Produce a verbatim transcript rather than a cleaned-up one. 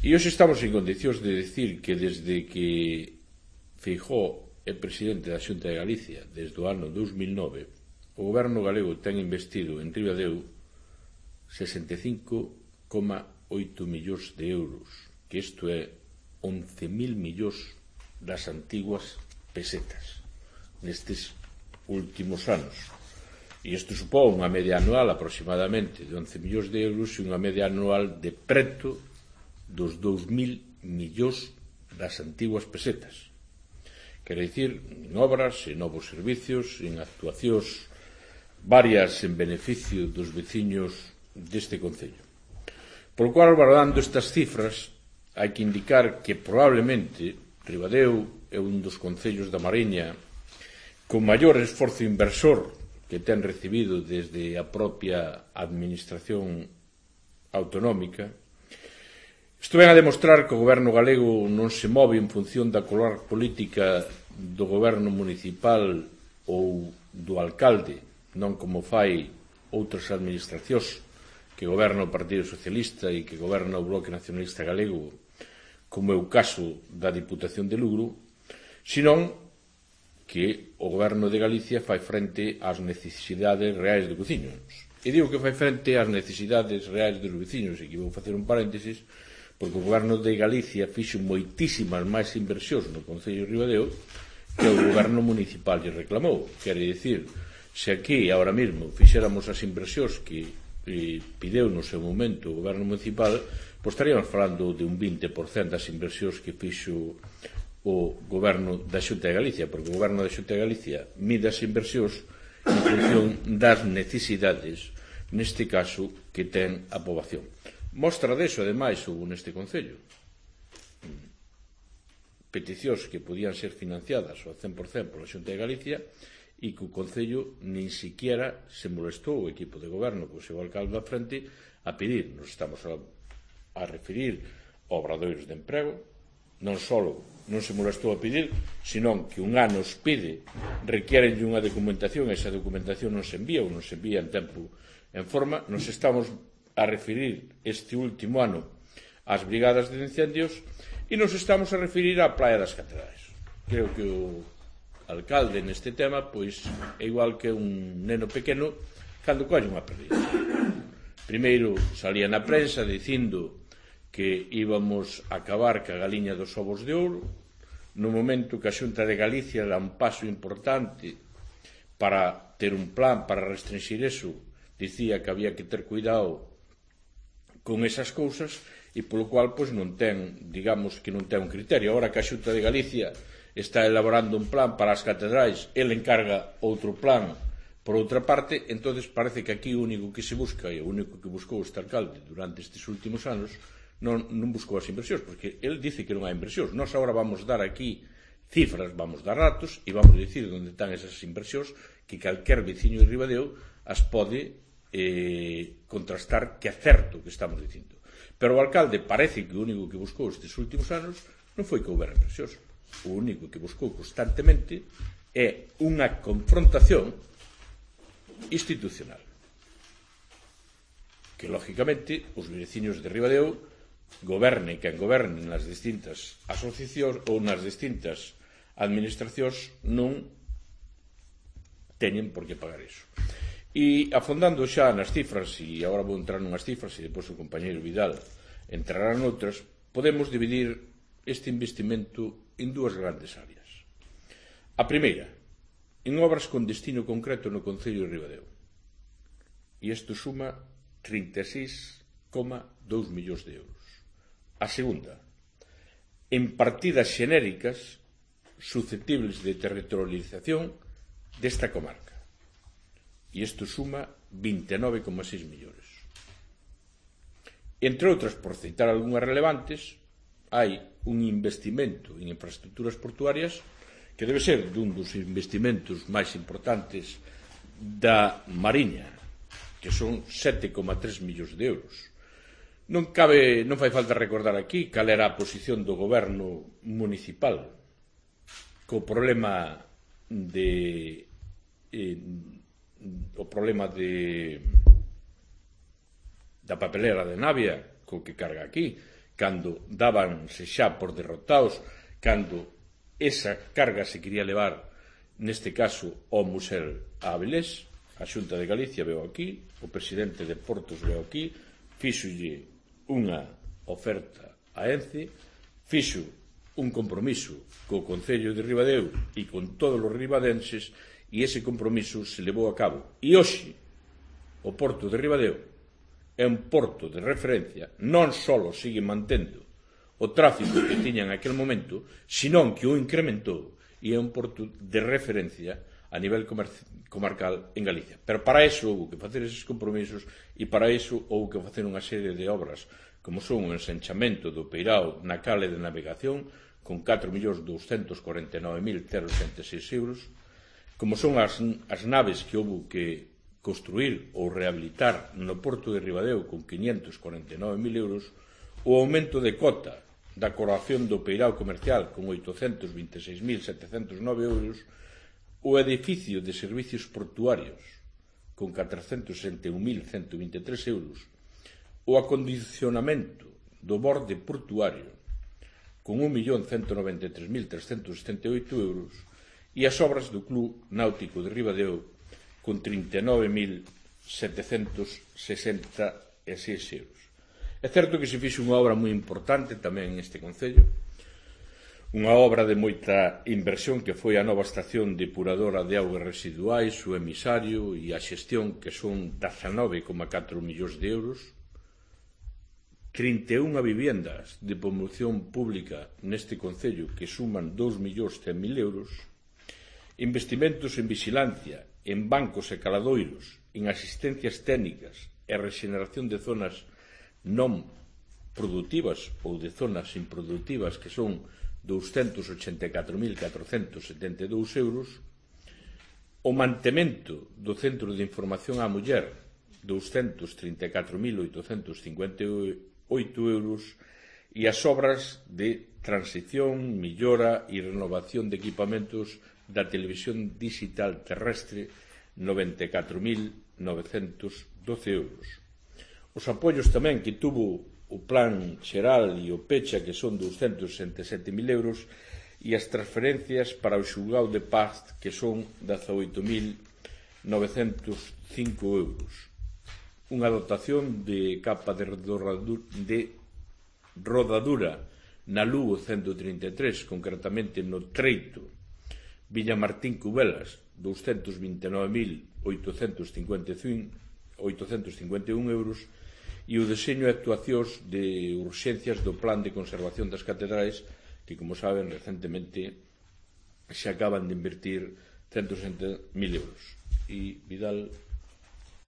E hoxe estamos en condicións de decir que desde que Feijóo é presidente da Xunta de Galicia desde o ano dous mil nove, o goberno galego ten investido en Ribadeo sesenta e cinco coma oito millóns de euros, que isto é once mil millóns das antiguas pesetas nestes últimos anos. E isto supón unha media anual aproximadamente de once millóns de euros e unha media anual de preto dos dous mil millóns das antiguas pesetas. Quero dicir, en obras, en novos servicios, en actuacións varias en beneficio dos veciños deste concello. Por lo cual, valorando estas cifras, hai que indicar que probablemente Ribadeo é un dos concellos da Mariña con maior esforzo inversor que ten recibido desde a propia administración autonómica. Isto ven a demostrar que o goberno galego non se move en función da color política do goberno municipal ou do alcalde, non como fai outras administracións que goberna o Partido Socialista e que goberna o Bloque Nacionalista Galego, como é o caso da Diputación de Lugo, senón que o goberno de Galicia fai frente ás necesidades reais dos veciños. E digo que fai frente ás necesidades reais dos veciños, e que vou facer un paréntesis, porque o goberno de Galicia fixo moitísimas máis inversións no Concello de Ribadeo que o goberno municipal lle reclamou. Quere dicir, se aquí, agora mesmo, fixéramos as inversións que eh, pideu no seu momento o goberno municipal, pois estaríamos falando de un vinte por cento das inversións que fixo o goberno da Xunta de Galicia, porque o goberno da Xunta de Galicia mide as inversións en función das necesidades, neste caso, que ten a poboación. Mostra deso, ademais, houve neste concello peticións que podían ser financiadas ao cen por cento pola Xunta de Galicia e que o concello nin siquiera se molestou o equipo de goberno co seu alcalde á frente a pedir. Nos estamos a, a referir a obradoiros de emprego, non só non se molestou a pedir, senón que un ano os pide, requieren unha documentación, esa documentación non se envía ou non se envía en tempo en forma. Nos estamos a referir este último ano ás brigadas de incendios e nos estamos a referir á Praia das Catedrais. Creo que o alcalde neste tema pois é igual que un neno pequeno cando colle unha perdida. Primeiro salía na prensa dicindo que íbamos a acabar ca galiña dos ovos de ouro, no momento que a Xunta de Galicia dá un paso importante para ter un plan para restringir eso, dicía que había que ter cuidado con esas cousas e polo cual pois non ten, digamos que non ten un criterio. Agora que a Xunta de Galicia está elaborando un plan para as catedrais, ele encarga outro plan por outra parte, entonces parece que aquí o único que se busca e o único que buscou este alcalde durante estes últimos anos non, non buscou as inversións, porque ele dice que non hai inversións. Nós agora vamos dar aquí cifras, vamos dar datos e vamos dicir onde están esas inversións que calquer veciño de Ribadeo as pode eh, contrastar que é certo que estamos dicindo. Pero o alcalde parece que o único que buscou estes últimos anos non foi que houbera inversións. O único que buscou constantemente é unha confrontación institucional que, lógicamente, os veciños de Ribadeo, goberne quen goberne nas distintas asociacións ou nas distintas administracións, non teñen por que pagar iso. E afondando xa nas cifras, e agora vou entrar nunhas cifras e depois o compañeiro Vidal entrará noutras, podemos dividir este investimento en dúas grandes áreas. A primeira, en obras con destino concreto no Concello de Ribadeo. E isto suma trinta e seis coma dous millóns de euros. A segunda, en partidas xenéricas susceptibles de territorialización desta comarca. E isto suma vinte e nove coma seis millóns. Entre outras, por citar algunhas relevantes, hai un investimento en infraestructuras portuarias que debe ser dun dos investimentos máis importantes da Mariña, que son sete coma tres millóns de euros. Non cabe, non fai falta recordar aquí cal era a posición do goberno municipal co problema de eh, o problema de da papelera de Navia co que carga aquí, cando dábanse xa por derrotados, cando esa carga se quería levar, neste caso, ao Musel a Avilés, a Xunta de Galicia veu aquí, o presidente de Portos veu aquí, fíxolle unha oferta a Ence, fixo un compromiso co Concello de Ribadeo e con todos os ribadenses, e ese compromiso se levou a cabo. E hoxe, o Porto de Ribadeo é un porto de referencia, non só sigue mantendo o tráfico que tiña en aquel momento, senón que o incrementou e é un porto de referencia a nivel comarcal en Galicia. Pero para iso houve que facer eses compromisos e para iso houve que facer unha serie de obras, como son o ensanchamento do Peirao na cale de navegación, con catro millóns douscentos corenta e nove mil sesenta e seis euros, como son as, as naves que houve que construir ou rehabilitar no Porto de Ribadeo con quinhentos corenta e nove mil euros, o aumento de cota da coroación do Peirao comercial con oitocentos vinte e seis mil setecentos nove euros, o edificio de servicios portuarios con catrocentos sesenta e un mil ciento vinte e tres euros, o acondicionamento do borde portuario con un millón ciento noventa e tres mil trescentos setenta e oito euros e as obras do Club Náutico de Ribadeo con trinta e nove mil setecentos sesenta e seis euros. É certo que se fixe unha obra moi importante tamén neste concello, unha obra de moita inversión que foi a nova estación depuradora de augas residuais, o emisario e a xestión, que son dezanove coma catro millóns de euros, trinta e unha viviendas de promoción pública neste concello que suman dous millóns cen mil euros, investimentos en vigilancia, en bancos e caladoiros, en asistencias técnicas e rexeneración de zonas non produtivas ou de zonas improductivas, que son douscentos ochenta e catro mil catrocentos setenta e dous euros, o mantemento do Centro de Información á Muller, douscentos trinta e catro mil oitocentos cincuenta e oito euros, e as obras de transición, millora e renovación de equipamentos da televisión digital terrestre, noventa e catro mil novecentos doce euros. Os apoios tamén que tuvo o Plan Xeral e o Pecha, que son douscentos sesenta e sete mil euros, e as transferencias para o Xulgado de Paz, que son dezaoito mil novecentos cinco euros. Unha dotación de capa de rodadura na Lugo ciento trinta e tres, concretamente no treito Villamartín Cubelas, douscentos vinte e nove mil oitocentos cincuenta e un euros, e o deseño e actuacións de urxencias do Plan de Conservación das Catedrais, que, como saben, recentemente se acaban de invertir ciento sesenta mil euros. E Vidal